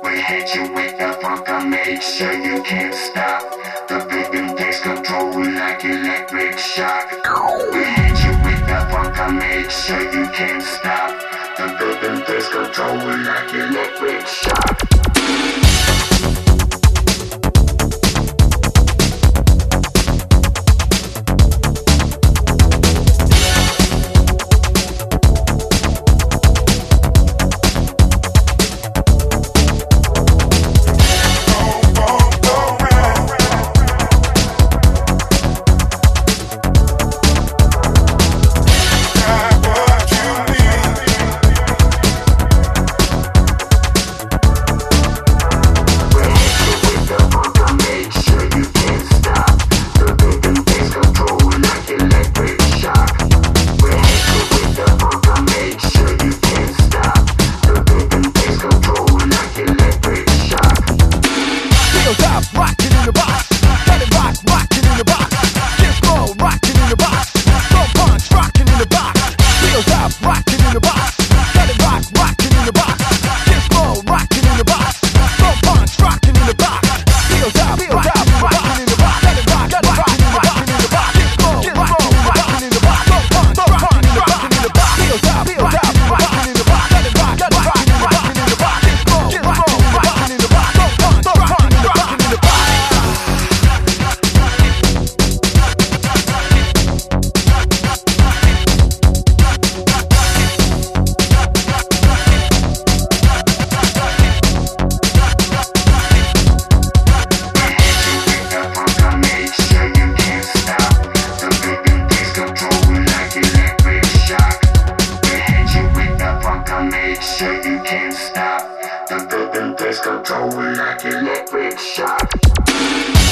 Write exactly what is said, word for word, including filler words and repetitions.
We hit you with the funk, I make sure you can't stop. The rhythm takes control like electric shock. We hit you with the funk, I make sure you can't stop. The rhythm takes control like electric shock. Make sure you can't stop. The rhythm takes control like electric shock.